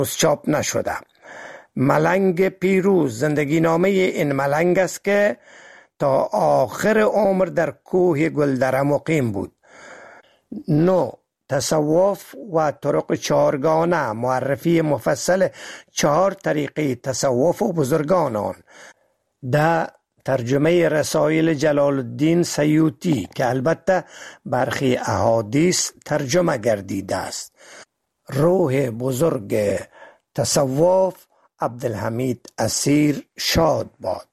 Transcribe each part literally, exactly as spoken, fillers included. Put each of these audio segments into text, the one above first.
چاپ نشده. ملنگ پیروز زندگی نامه این ملنگ است که تا آخر عمر در کوه گلدره مقیم بود. نو تصوف و طرق چهارگانه، معرفی مفصل چهار طریقه تصوف و بزرگان آن، در ترجمه رسائل جلال الدین سیوطی که البته برخی احادیث ترجمه گردیده است. روح بزرگ تصوف عبدالحمید اسیر شاد باد.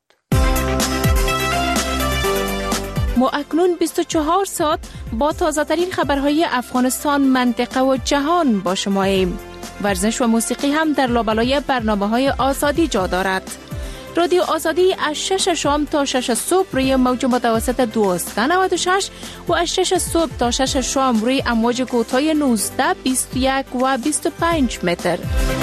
ما اکنون بیست و چهار ساعت با تازه ترین خبرهای افغانستان، منطقه و جهان با شماییم. ورزش و موسیقی هم در لابلای برنامه‌های آزادی جا دارد. رادیو آزادی از شش شام تا شش صبح روی موج متوسط دویست و نود و شش و از شش صبح تا شش شام روی امواج کوتاه نوزده، بیست و یک و بیست و پنج متر.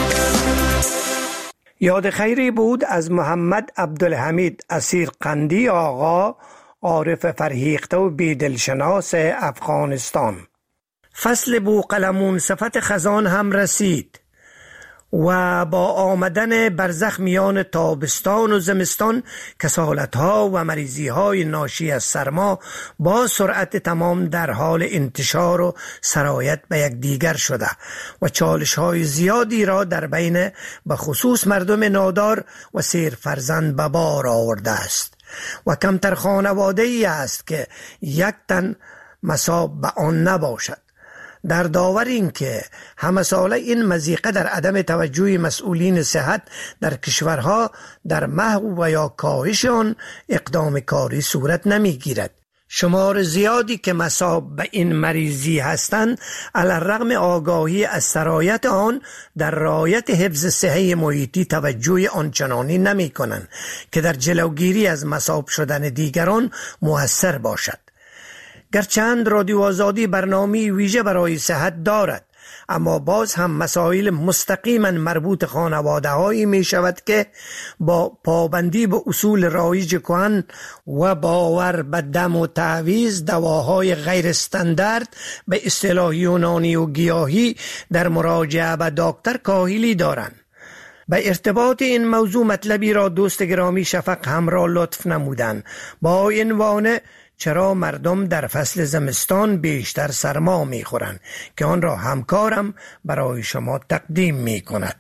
یاد خیری بود از محمد عبدالحمید اسیر قندی آقا، عارف فرهیخته و بیدلشناس افغانستان. فصل بوقلمون صفت خزان هم رسید و با آمدن برزخ میان تابستان و زمستان کسالت‌ها و مریضی‌های ناشی از سرما با سرعت تمام در حال انتشار و سرایت به یک دیگر شده و چالش‌های زیادی را در بین به خصوص مردم نادار و سیر فرزند به بار آورده است و کمتر خانواده‌ای است که یک تن مصاب به آن نباشد. در داور این که همه ساله این مضیقه در عدم توجه مسئولین صحت در کشورها در محو و یا کاهش آن اقدام کاری صورت نمی گیرد. شمار زیادی که مصاب به این مریضی هستند علی الرغم آگاهی از سرایت آن در رعایت حفظ صحه محیطی توجه آنچنانی نمی کنند که در جلوگیری از مصاب شدن دیگران مؤثر باشد. گرچند رادیو آزادی برنامه ویژه برای صحت دارد، اما باز هم مسائل مستقیما مربوط خانواده هایی می شود که با پابندی به اصول رایج کهن و باور به دم و تعویض دواهای غیر استاندارد به اصطلاح یونانی و گیاهی در مراجعه به دکتر کاهلی دارند. به ارتباط این موضوع مطلبی را دوست گرامی شفق همراه لطف نمودند با عنوان چرا مردم در فصل زمستان بیشتر سرما میخورند که آن را همکارم برای شما تقدیم میکند.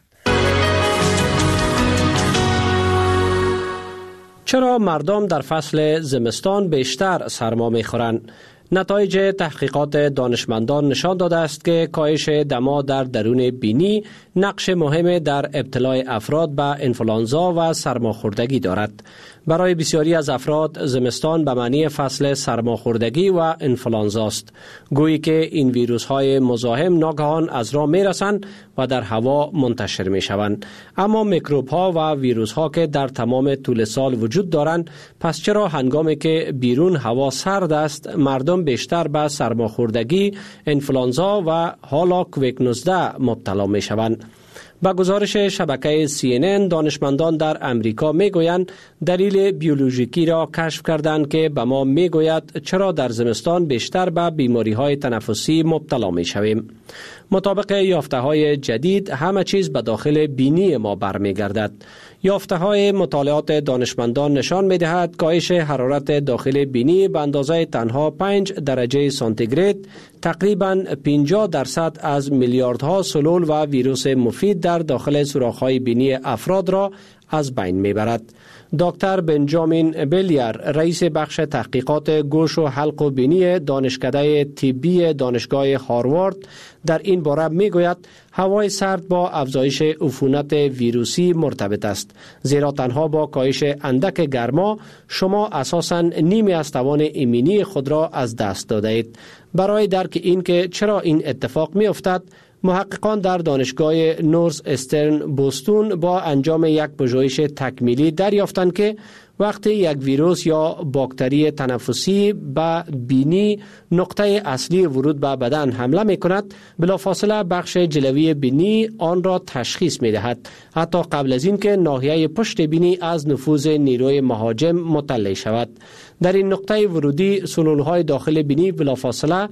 چرا مردم در فصل زمستان بیشتر سرما میخورند؟ نتایج تحقیقات دانشمندان نشان داده است که کاهش دما در درون بینی نقش مهم در ابتلای افراد به انفلانزا و سرماخوردگی دارد. برای بسیاری از افراد زمستان به معنی فصل سرماخوردگی و انفلانزا است، گویی که این ویروس های مزاحم ناگهان از راه می رسند و در هوا منتشر می شوند. اما میکروب ها و ویروس ها که در تمام طول سال وجود دارند، پس چرا هنگامی که بیرون هوا سرد است مردم بیشتر به سرماخوردگی، انفلانزا و حالا کووید نوزده مبتلا می شوند؟ با گزارش شبکه سی ان ان دانشمندان در امریکا میگویند دلیل بیولوژیکی را کشف کردند که به ما میگوید چرا در زمستان بیشتر به بیماری های تنفسی مبتلا می شویم. مطابق یافته های جدید همه چیز به داخل بینی ما برمیگردد. یافته های مطالعات دانشمندان نشان می دهد کاهش حرارت داخل بینی به اندازه تنها پنج درجه سانتیگراد تقریباً پنجاه درصد از میلیاردها سلول و ویروس مفید در داخل سوراخ‌های بینی افراد را از بین میبرد. دکتر بنجامین بلیر، رئیس بخش تحقیقات گوش و حلق و بینی دانشکده طبی دانشگاه هاروارد، در این باره میگوید هوای سرد با افزایش عفونت ویروسی مرتبط است، زیرا تنها با کاهش اندک گرما شما اساساً نیمی از توان ایمنی خود را از دست داده اید. برای درک این که چرا این اتفاق می افتد، محققان در دانشگاه نورث استرن بوستون با انجام یک پژوهش تکمیلی دریافتند که وقتی یک ویروس یا باکتری تنفسی به بینی نقطه اصلی ورود به بدن حمله می کند، بلافاصله بخش جلوی بینی آن را تشخیص می دهد، حتی قبل از این که ناحیه پشت بینی از نفوذ نیروی مهاجم مطلع شود. در این نقطه ورودی سلولهای داخل بینی بلافاصله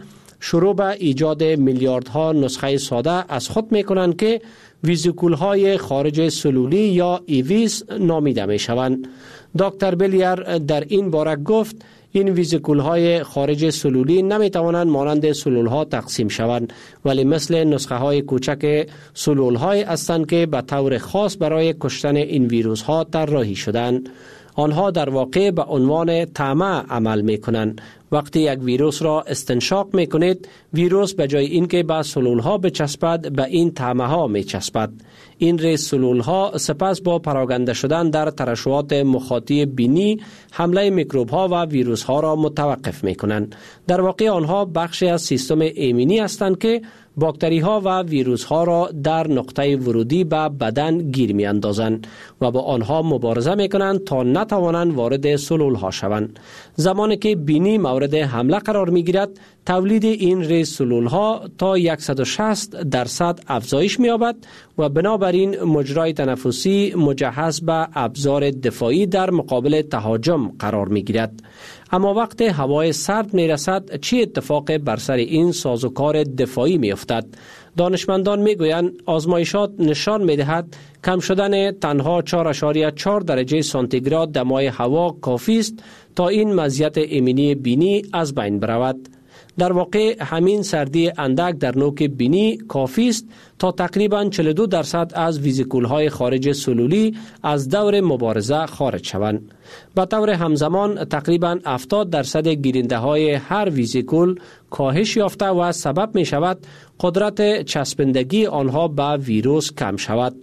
شروع به ایجاد میلیاردها نسخه ساده از خود می کنند که ویزیکول های خارج سلولی یا ایویس نامیده می شوند. دکتر بلیر در این باره گفت این ویزیکول های خارج سلولی نمی توانند مانند سلول ها تقسیم شوند، ولی مثل نسخه های کوچک سلول های هستند که به طور خاص برای کشتن این ویروس ها طراحی شدند. آنها در واقع به عنوان طعمه عمل می کنند. وقتی یک ویروس را استنشاق می کنید، ویروس به جای اینکه به سلول ها بچسبد به این طعمه ها می چسبد. این ریز سلول ها سپس با پراکنده شدن در ترشحات مخاطی بینی حمله میکروب ها و ویروس ها را متوقف می کنند. در واقع آنها بخشی از سیستم ایمنی هستند که باکتری ها و ویروس ها را در نقطه ورودی به بدن گیر می اندازند و با آنها مبارزه می کنند تا نتوانند وارد سلول ها شوند. زمانی که بینی مورد حمله قرار می گیرد، تولید این ریز سلول ها تا صد و شصت درصد افزایش می یابد و بنابراین مجرای تنفسی مجهز به ابزار دفاعی در مقابل تهاجم قرار می گیرد. اما وقت هوای سرد می رسد، چه اتفاق بر سر این سازوکار دفاعی می افتد؟ دانشمندان می گویند آزمایشات نشان می دهد کم شدن تنها چهار اشاریه چهار درجه سانتیگراد دمای هوا کافی است تا این مزیت ایمنی بینی از بین برود. در واقع همین سردی اندک در نوک بینی کافی است تا تقریباً چهل و دو درصد از ویزیکول های خارج سلولی از دور مبارزه خارج شوند. به طور همزمان تقریباً هفتاد درصد گیرنده های هر ویزیکول کاهش یافته و سبب می شود قدرت چسبندگی آنها به ویروس کم شود.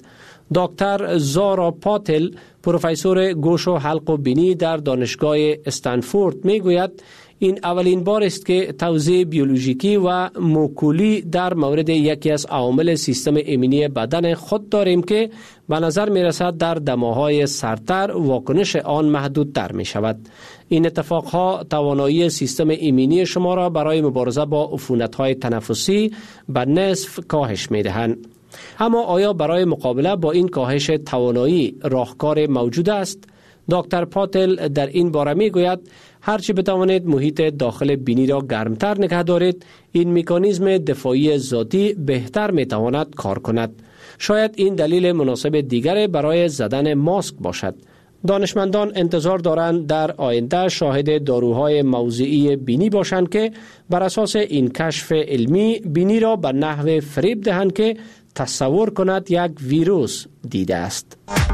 دکتر زارا پاتل، پروفسور گوش و حلق و بینی در دانشگاه استنفورد می گوید این اولین بار است که توضیح بیولوژیکی و موکولی در مورد یکی از عوامل سیستم ایمنی بدن خود داریم که به نظر می رسد در دماهای سردتر واکنش آن محدودتر می شود. این اتفاقها توانایی سیستم ایمنی شما را برای مبارزه با عفونت‌های تنفسی به نصف کاهش می دهند. اما آیا برای مقابله با این کاهش توانایی راهکار موجود است؟ دکتر پاتل در این باره می گوید هرچی بتوانید محیط داخل بینی را گرمتر نگه دارید، این مکانیزم دفاعی ذاتی بهتر می تواند کار کند. شاید این دلیل مناسب دیگر برای زدن ماسک باشد. دانشمندان انتظار دارند در آینده شاهد داروهای موضعی بینی باشند که بر اساس این کشف علمی بینی را به نحو فریب دهند که تصور کند یک ویروس دیده است.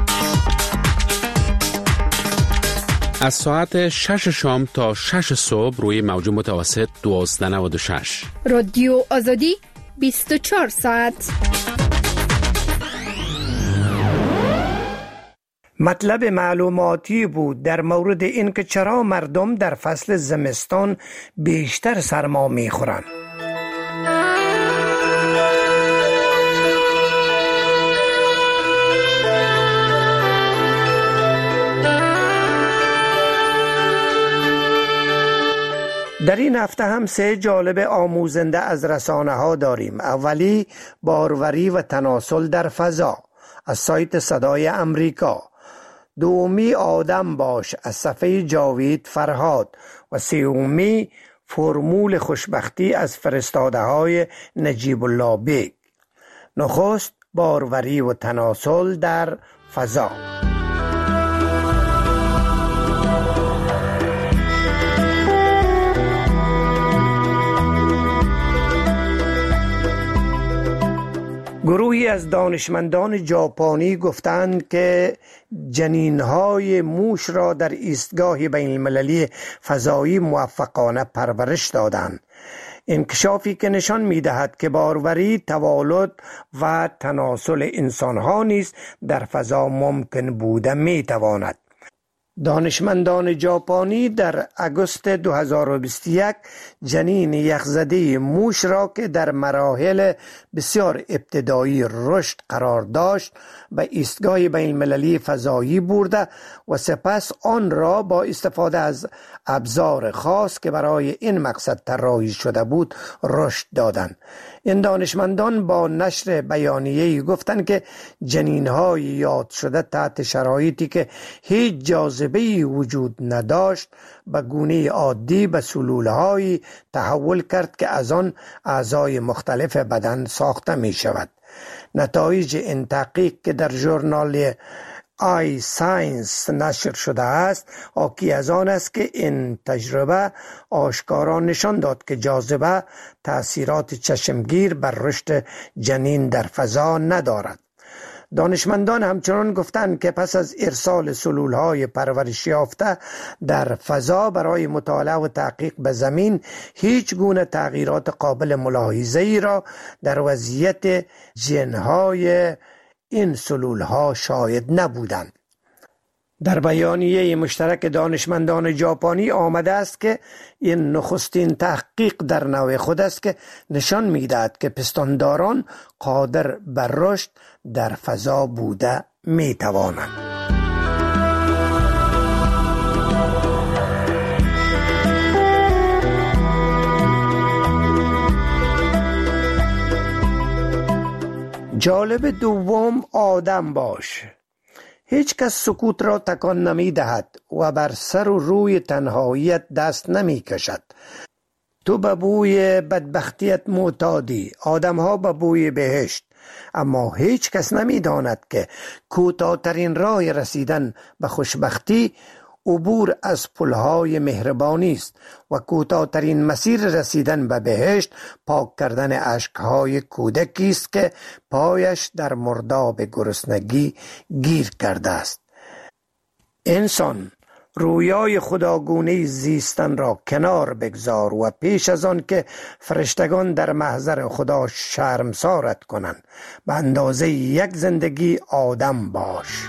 از ساعت شش شام تا شش صبح روی موج متوسط دوازده نود و شش رادیو آزادی بیست و چهار ساعت. مطلب معلوماتی بود در مورد اینکه چرا مردم در فصل زمستان بیشتر سرما میخورند. در این هفته هم سه جالب آموزنده از رسانه ها داریم. اولی باروری و تناسل در فضا از سایت صدای امریکا، دومی آدم باش از صفحه جاوید فرهاد و سومی فرمول خوشبختی از فرستاده های نجیب الله بیگ. نخست باروری و تناسل در فضا. گروهی از دانشمندان ژاپنی گفتند که جنین‌های موش را در ایستگاه بین المللی فضایی موفقانه پرورش دادند. انکشافی که نشان می‌دهد که باروری، توالد و تناسل انسان‌ها نیز در فضا ممکن بوده می‌تواند. دانشمندان ژاپنی در آگوست دو هزار و بیست و یک جنین یخزده موش را که در مراحل بسیار ابتدایی رشد قرار داشت به ایستگاه بین المللی فضایی برده و سپس آن را با استفاده از ابزار خاص که برای این مقصد طراحی شده بود رشد دادند. این دانشمندان با نشر بیانیه‌ای گفتند که جنین‌های یاد شده تحت شرایطی که هیچ جاذبه جاذبه‌ای وجود نداشت به گونه عادی به سلولهایی تحول کرد که از آن اعضای مختلف بدن ساخته می شود. نتایج این تحقیق که در ژورنال آی ساینس نشر شده است حاکی از آن است که این تجربه آشکارا نشان داد که جاذبه تأثیرات چشمگیر بر رشد جنین در فضا ندارد. دانشمندان همچنان گفتند که پس از ارسال سلولهای پرورش یافته در فضا برای مطالعه و تحقیق به زمین هیچ گونه تغییرات قابل ملاحظه‌ای را در وضعیت ژن‌های این سلولها شاید نبودند. در بیانیه مشترک دانشمندان ژاپنی آمده است که این نخستین تحقیق در نوع خود است که نشان می‌دهد که پستانداران قادر بر رشد در فضا بوده می‌توانند. جالب دوم آدم باش. هیچ کس سکوت را تکان نمی دهد و بر سر و روی تنهاییت دست نمی کشد. تو به بوی بدبختیت معتادی، آدم ها به بوی بهشت، اما هیچ کس نمی داند که کوتاه‌ترین راه رسیدن به خوشبختی عبور از پلهای مهربانی است و کوتاه‌ترین مسیر رسیدن به بهشت پاک کردن اشکهای کودکی است که پایش در مرداب گرسنگی گیر کرده است. انسان رویای خداگونه زیستن را کنار بگذار و پیش از آن که فرشتگان در محضر خدا شرمسارت کنند به اندازه یک زندگی آدم باش.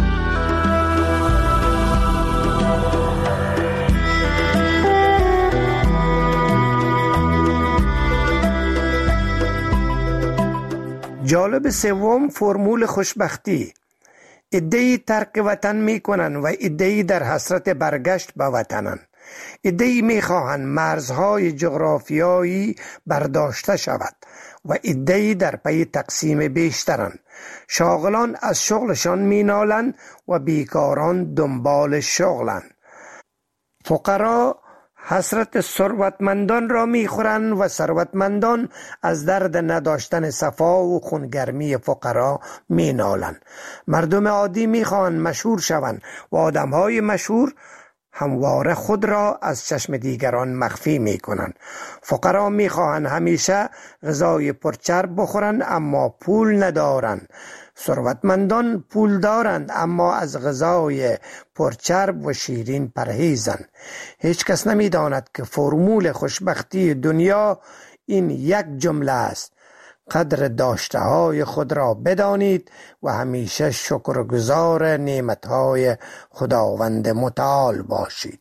جالب سوم فرمول خوشبختی. عده‌ای ترک وطن می کنند و عده‌ای در حسرت برگشت به وطنند. عده‌ای می خواهند مرزهای جغرافیایی برداشته شود و عده‌ای در پی تقسیم بیشترند. شاغلان از شغلشان می نالند و بیکاران دنبال شغلند. فقرا حسرت ثروتمندان را میخورند و ثروتمندان از درد نداشتن صفا و خونگرمی فقرا مینالند. مردم عادی میخواهند مشهور شوند و آدمهای مشهور همواره خود را از چشم دیگران مخفی میکنند. فقرا میخواهند همیشه غذای پرچرب بخورند اما پول ندارند. ثروتمندان پول دارند اما از غذای پرچرب و شیرین پرهیزند. هیچ کس نمی داند که فرمول خوشبختی دنیا این یک جمله است: قدر داشته های خود را بدانید و همیشه شکرگزار نعمت های خداوند متعال باشید.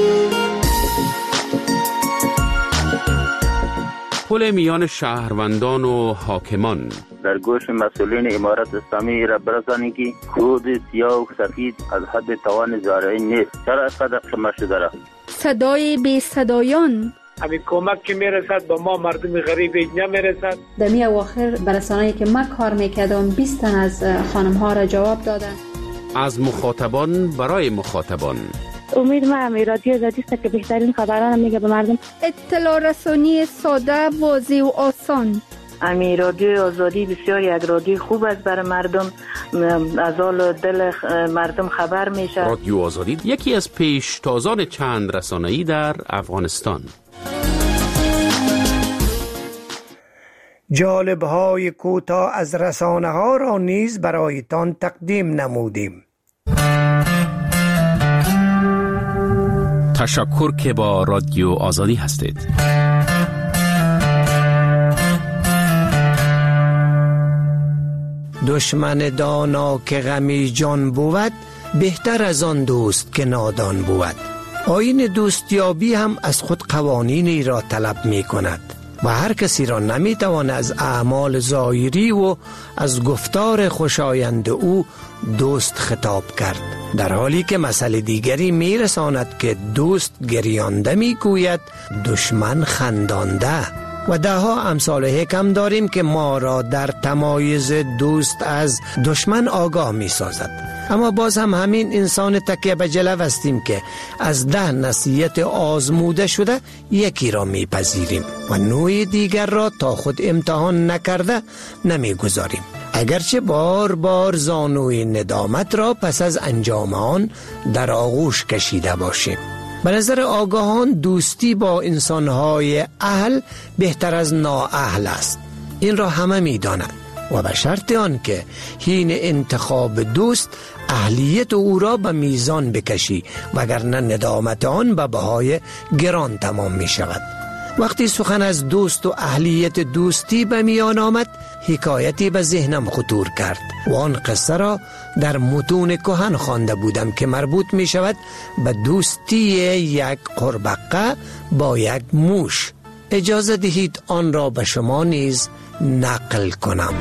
پل میان شهروندان و حاکمان. در گوش مسئولین امارت اسلامی را برسانید که کود سیاه و سفید از حد توان زارعی نیست. چرا صدق شما شده را؟ صدای بی صدایان. همین کمک که میرسد به ما مردم غریب نمیرسد. در می اواخر برسانه‌ای که من کار میکردم بیست تن از خانم ها را جواب دادن. از مخاطبان برای مخاطبان. امید ما هم رادیو آزادی است که بهترین خبران میگه به مردم. اطلاع رسانی ساده، واضح و آسان. امی رادیو آزادی بسیار یک رادیو خوب است برای مردم، از حال دل مردم خبر میشه. رادیو آزادی یکی از پیشتازان چند رسانه‌ای در افغانستان. جالب‌های کوتاه از رسانه‌ها را نیز برایتان تقدیم نمودیم. تشکر که با رادیو آزادی هستید. دشمن دانا که غمی جان بود، بهتر از آن دوست که نادان بود. آیین دوستیابی هم از خود قوانینی را طلب می کند و هر کسی را نمی توان از اعمال ظاهری و از گفتار خوشایند او دوست خطاب کرد، در حالی که مسئله دیگری می رساند که دوست گریانده می گوید دشمن خندانده. و ده ها امثال حکم داریم که ما را در تمایز دوست از دشمن آگاه می سازد. اما باز هم همین انسان تکیه به جلو هستیم که از ده نصیحت آزموده شده یکی را میپذیریم و نوع دیگر را تا خود امتحان نکرده نمیگذاریم، اگرچه بار بار زانوی ندامت را پس از انجام آن در آغوش کشیده باشیم. به نظر آگاهان دوستی با انسانهای اهل بهتر از نااهل است. این را همه می دانند و به شرط آن که حین انتخاب دوست اهلیت او را به میزان بکشی، وگرنه ندامت آن به بهای گران تمام می شود. وقتی سخن از دوست و اهلیت دوستی به میان آمد، حکایتی به ذهنم خطور کرد و آن قصه را در متون کهن خوانده بودم که مربوط می شود به دوستی یک قربقه با یک موش. اجازه دهید آن را به شما نیز نقل کنم.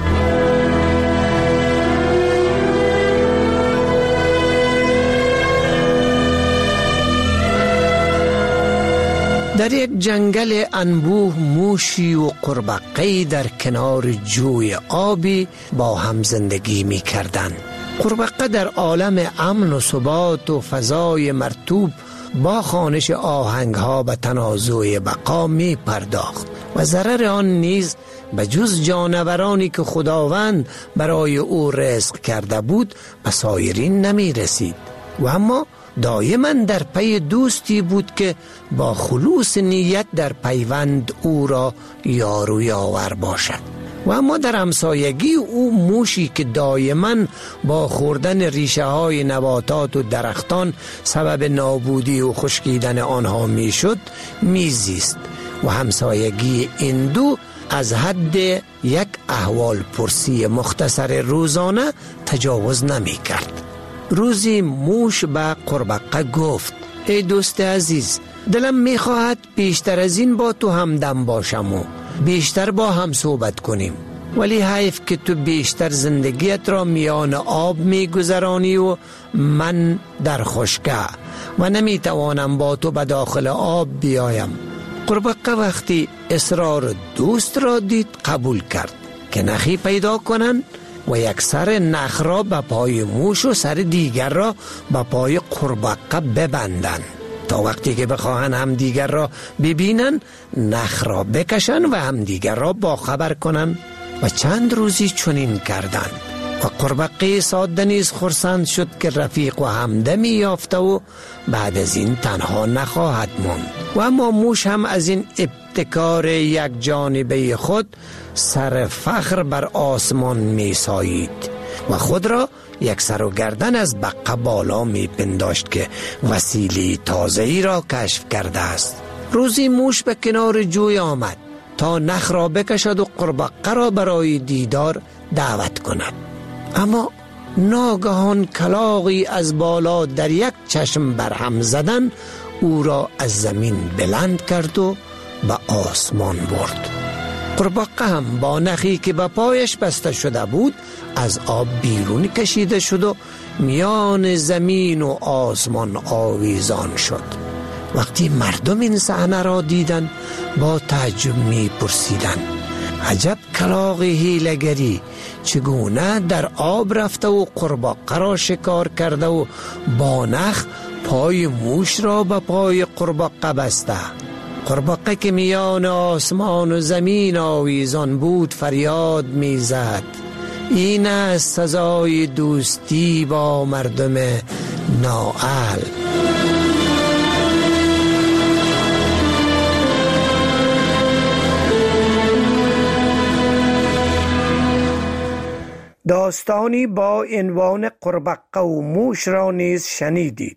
در یک جنگل انبوه موشی و قربقه‌ای در کنار جوی آبی با هم زندگی می کردند. قربقه در عالم امن و ثبات و فضای مرطوب با خوانش آهنگها به تنازع بقا می پرداخت و ضرر آن نیز به جز جانورانی که خداوند برای او رزق کرده بود به سایرین نمی رسید و اما دائما در پی دوستی بود که با خلوص نیت در پیوند او را یار و یاور باشد. و اما در همسایگی او موشی که دائما با خوردن ریشه های نباتات و درختان سبب نابودی و خشکیدن آنها می شد می زیست و همسایگی این دو از حد یک احوال پرسی مختصر روزانه تجاوز نمی کرد. روزی موش به قربقه گفت: ای دوست عزیز، دلم میخواهد بیشتر از این با تو همدم باشم و بیشتر با هم صحبت کنیم، ولی حیف که تو بیشتر زندگیت را میان آب میگذرانی و من در خشکه و نمیتوانم با تو به داخل آب بیایم. قربقه وقتی اصرار دوست را دید قبول کرد که نخی پیدا کنند و یک سر نخ را به پای موش و سر دیگر را به پای قربقه ببندند تا وقتی که بخواهند هم دیگر را ببینن نخ را بکشن و هم دیگر را باخبر کنن. و چند روزی چنین کردند و قربقه ساده نیز خرسند شد که رفیق و همدمی یافته و بعد از این تنها نخواهد ماند. و اما موش هم از این ابتکار یک جانبه خود سر فخر بر آسمان می سایید و خود را یک سر و گردن از بقه بالا می پنداشت که وسیله تازه‌ای را کشف کرده است. روزی موش به کنار جوی آمد تا نخ را بکشد و قربقه را برای دیدار دعوت کند، اما ناگهان کلاغی از بالا در یک چشم برهم زدن او را از زمین بلند کرد و به آسمان برد. قربقه هم با نخی که به پایش بسته شده بود از آب بیرون کشیده شد و میان زمین و آسمان آویزان شد. وقتی مردم این صحنه را دیدند با تعجب می پرسیدند: عجب کلاغ حیله‌گری، چگونه در آب رفته و قربقه را شکار کرده و با نخ پای موش را به پای قربقه بسته. قربقه که میان آسمان و زمین آویزان بود فریاد می زد: این است سزای دوستی با مردم نااهل. داستانی با عنوان قربقه و موش را نیز شنیدید.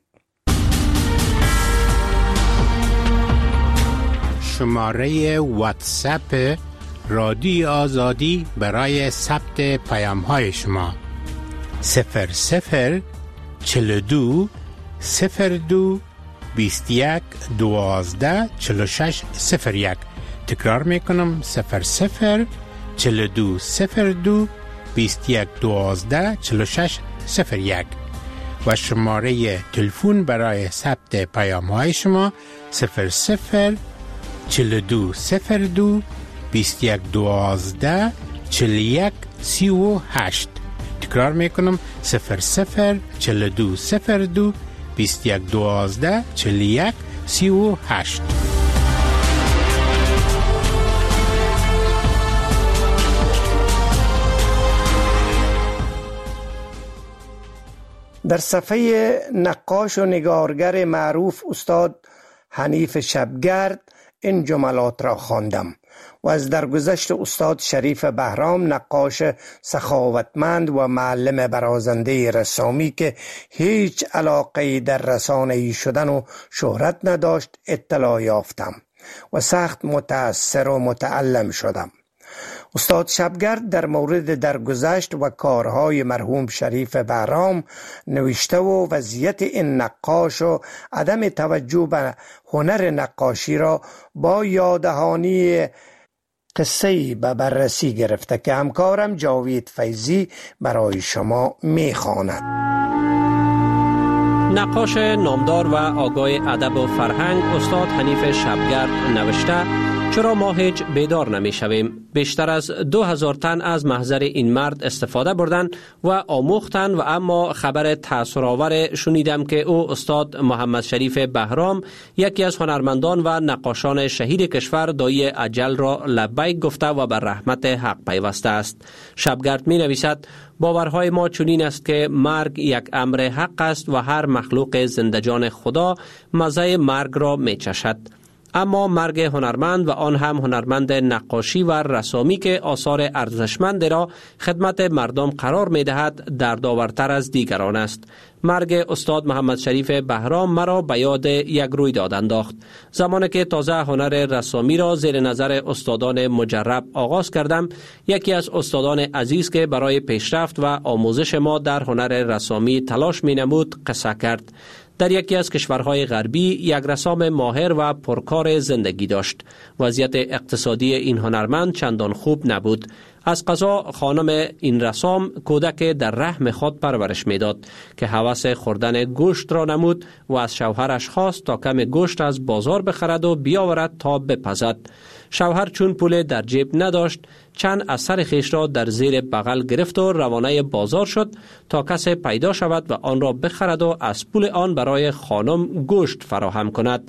شماره واتساپ رادیو آزادی برای ثبت پیام های شما صفر صفر چل دو صفر دو بیست یک دوازده چل شش صفر یک. تکرار میکنم: صفر صفر چل دو صفر دو بیست یک دوازده چل شش صفر یک. و شماره تلفن برای ثبت پیام های شما صفر صفر چل دو صفر دو بیست یک دوازده چل یک سی و هشت. تکرار میکنم صفر صفر چل دو صفر دو بیست یک دوازده چل یک سی و هشت. در صفحه نقاش و نگارگر معروف استاد حنیف شبگرد این جملات را خواندم و از درگذشت استاد شریف بهرام، نقاش سخاوتمند و معلم برازنده رسامی که هیچ علاقه در رسانه‌ای شدن و شهرت نداشت، اطلاع یافتم و سخت متأثر و متألم شدم. استاد شبگرد در مورد درگذشت و کارهای مرحوم شریف بهرام نوشته و وضعیت این نقاش و عدم توجه به هنر نقاشی را با یاددهانی قصه‌ای به بررسی گرفته که همکارم جاوید فیضی برای شما می‌خواند. نقاش نامدار و آگاه ادب و فرهنگ استاد حنیف شبگرد نوشته: چرا ما هیچ بیدار نمی شویم؟ بیشتر از دو هزار تن از محضر این مرد استفاده بردن و آموختن و اما خبر تأثیرآور شنیدم که او استاد محمد شریف بهرام، یکی از هنرمندان و نقاشان شهیر کشور، دایی اجل را لبیک گفته و بر رحمت حق پیوسته است. شبگرد می نویسد: باورهای ما چنین است که مرگ یک امر حق است و هر مخلوق زندجان خدا مزه مرگ را می چشد. اما مرگ هنرمند و آن هم هنرمند نقاشی و رسامی که آثار ارزشمند را خدمت مردم قرار می دهد دردآورتر از دیگران است. مرگ استاد محمد شریف بهرام مرا به یاد یک رویداد انداخت. زمانی که تازه هنر رسامی را زیر نظر استادان مجرب آغاز کردم، یکی از استادان عزیز که برای پیشرفت و آموزش ما در هنر رسامی تلاش می نمود قصه کرد. در یکی از کشورهای غربی یک رسام ماهر و پرکار زندگی داشت. وضعیت اقتصادی این هنرمند چندان خوب نبود. از قضا خانم این رسام کودک در رحم خود پرورش میداد که هوس خوردن گوشت را نمود و از شوهرش خواست تا کم گوشت از بازار بخرد و بیاورد تا بپزد. شوهر چون پول در جیب نداشت، چند اثر خیش را در زیر بغل گرفت و روانه بازار شد تا کسی پیدا شود و آن را بخرد و از پول آن برای خانم گوشت فراهم کند.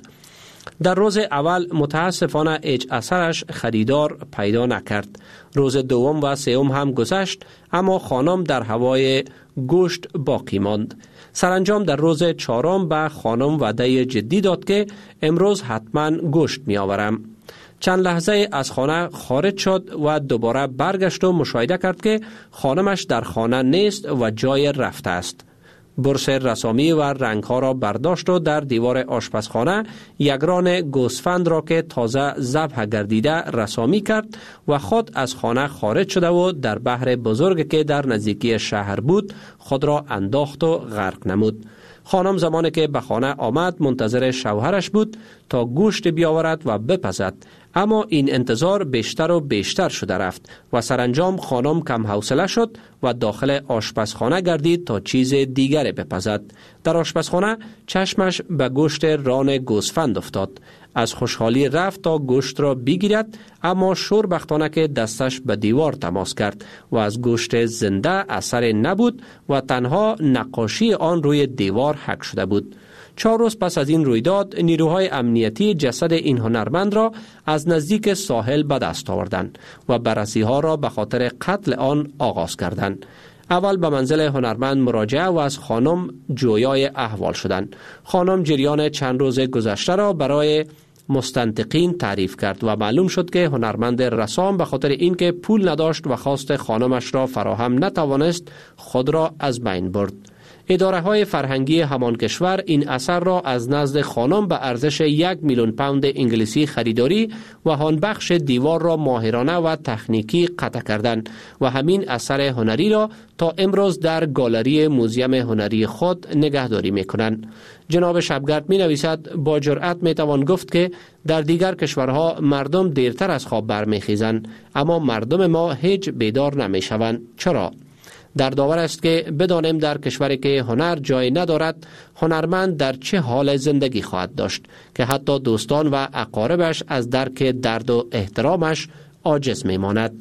در روز اول متاسفانه هیچ اثرش خریدار پیدا نکرد. روز دوم و سوم هم گذشت، اما خانم در هوای گوشت باقی ماند. سرانجام در روز چهارم به خانم وعده جدی داد که امروز حتما گوشت می آورم. چند لحظه از خانه خارج شد و دوباره برگشت و مشاهده کرد که خانمش در خانه نیست و جای رفته است. برس رسامی و رنگها را برداشت و در دیوار آشپزخانه یک ران گوسفند را که تازه ذبح گردیده رسامی کرد و خود از خانه خارج شده و در بحر بزرگ که در نزدیکی شهر بود خود را انداخت و غرق نمود. خانم زمانی که به خانه آمد منتظر شوهرش بود تا گوشت بیاورد و بپزد، اما این انتظار بیشتر و بیشتر شده رفت و سرانجام خانم کم حوصله شد و داخل آشپزخانه گردید تا چیز دیگری بپزد. در آشپزخانه چشمش به گوشت ران گوسفند افتاد. از خوشحالی رفت تا گوشت را بگیرد، اما شوربختانه که دستش به دیوار تماس کرد و از گوشت زنده اثر نبود و تنها نقاشی آن روی دیوار حک شده بود. چهار روز پس از این رویداد نیروهای امنیتی جسد این هنرمند را از نزدیک ساحل به دست آوردند و بررسی ها را به خاطر قتل آن آغاز کردند. اول به منزل هنرمند مراجعه و از خانم جویای احوال شدند. خانم جریان چند روز گذشته را برای مستنطقین تعریف کرد و معلوم شد که هنرمند رسام به خاطر اینکه پول نداشت و خواست خانمش را فراهم نتوانست خود را از بین برد. اداره های فرهنگی همان کشور این اثر را از نزد خانم به ارزش یک میلیون پوند انگلیسی خریداری و آن بخش دیوار را ماهرانه و تکنیکی قطع کردند و همین اثر هنری را تا امروز در گالری موزیم هنری خود نگهداری می‌کنند. جناب شبگرد می نویسد: با جرأت می توان گفت که در دیگر کشورها مردم دیرتر از خواب برمیخیزند، اما مردم ما هیچ بیدار نمی شوند. چرا؟ در داور است که بدانیم در کشوری که هنر جای ندارد هنرمند در چه حال زندگی خواهد داشت که حتی دوستان و اقاربش از درک درد و احترامش عاجز میماند.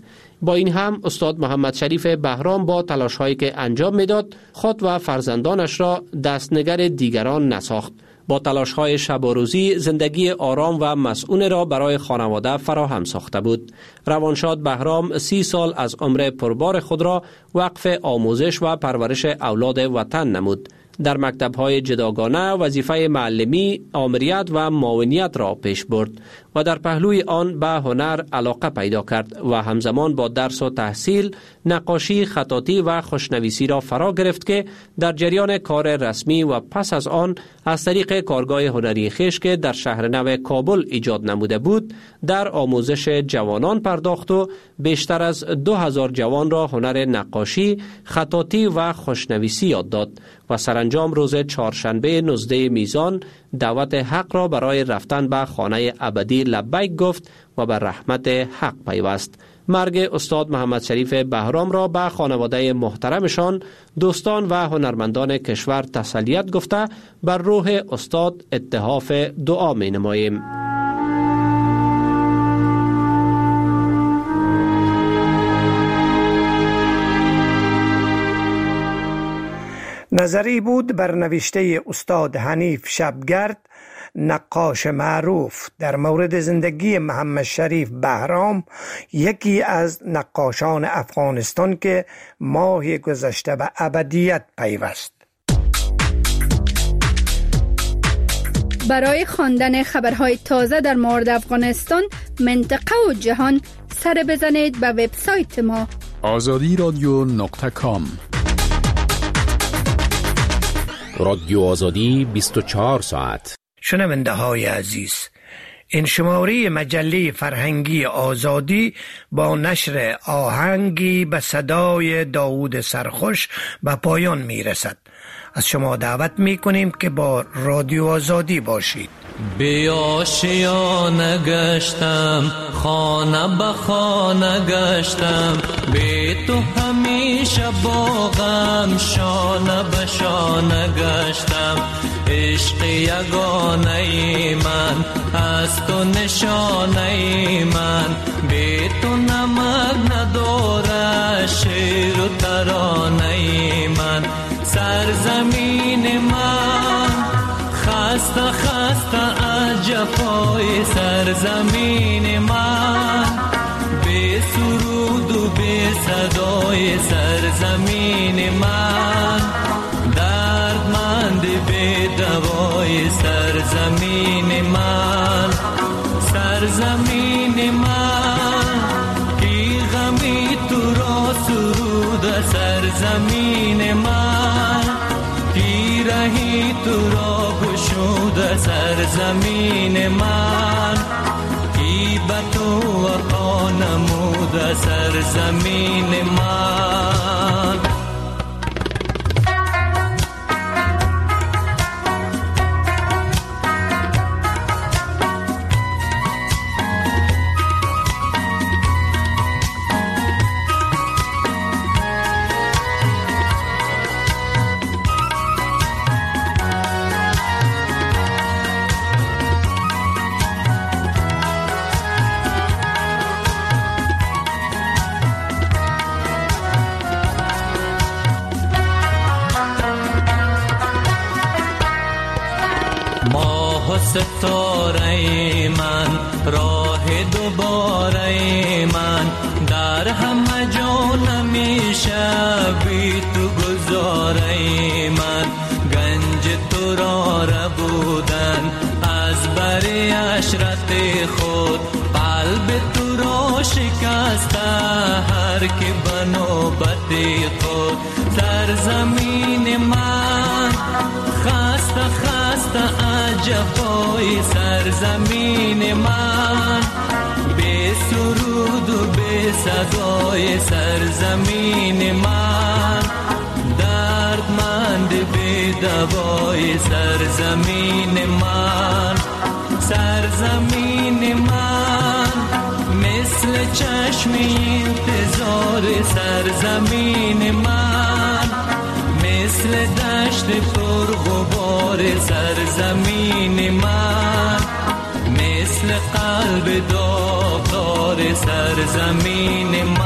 با این هم استاد محمد شریف بهرام با تلاش‌هایی که انجام میداد خود و فرزندانش را دستنگر دیگران نساخت. با تلاش‌های شب و روزی زندگی آرام و مسئول را برای خانواده فراهم ساخته بود. روانشاد بهرام سی سال از عمر پربار خود را وقف آموزش و پرورش اولاد وطن نمود. در مکتب‌های جداگانه وظیفه معلمی، آمریت و معاونیت را پیش برد و در پهلوی آن به هنر علاقه پیدا کرد و همزمان با درس و تحصیل نقاشی، خطاطی و خوشنویسی را فرا گرفت که در جریان کار رسمی و پس از آن از طریق کارگاه هنری خویش که در شهر نو کابل ایجاد نموده بود در آموزش جوانان پرداخت و بیشتر از دو هزار جوان را هنر نقاشی، خطاطی و خوشنویسی یاد داد و سرانجام روز چهارشنبه نوزده میزان دعوت حق را برای رفتن به خانه ابدی لبیک گفت و به رحمت حق پیوست. مرگ استاد محمد شریف بهرام را به خانواده محترمشان، دوستان و هنرمندان کشور تسلیت گفته بر روح استاد اتحاف دعا می نماییم. نظری بود بر نوشته استاد حنیف شبگرد، نقاش معروف، در مورد زندگی محمد شریف بهرام، یکی از نقاشان افغانستان که ماه گذشته به ابدیت پیوست. برای خواندن خبرهای تازه در مورد افغانستان، منطقه و جهان، سر بزنید به وبسایت ما آزادی رادیو نقطه کام. رادیو آزادی بیست و چهار ساعت. شنونده های عزیز، این شماره مجله فرهنگی آزادی با نشر آهنگی به صدای داوود سرخوش به پایان می رسد. از شما دعوت می کنیم که با رادیو آزادی باشید. بیاشیانه گشتم، خانه به خانه گشتم، بی تو همیشه با غم شانه به شانه گشتم. عشق یگانه من از تو نشانه من، بی تو نمک نداره شعر و ترانه من. سرزمین من خسته خسته از جفای سرزمین من، بی سرود و بی صدای سرزمین من. دردمند بی دوای سرزمین من، سرزمین من. کی غمی تو را سرود سرزمین من، کی رهی تو را گشود سرزمین من. کی به تو وفا نمود سرزمین من. ستاره من، راه دوباره من، در همه جا نمیشه بی تو گذاره من. گنج تو را ربودن از بری عشرت خود، قلب تو را شکسته هر که بنوبت خود. سرزمین من خسته خسته از جفای سرزمین من، بی سرود و بی صدای سرزمین من. دردمند بی دوای سرزمین من، سرزمین من. مثل چشم انتظار سرزمین من، مثل دشت پر غبار سرزمین من، مثل قلب داغدار سرزمین من.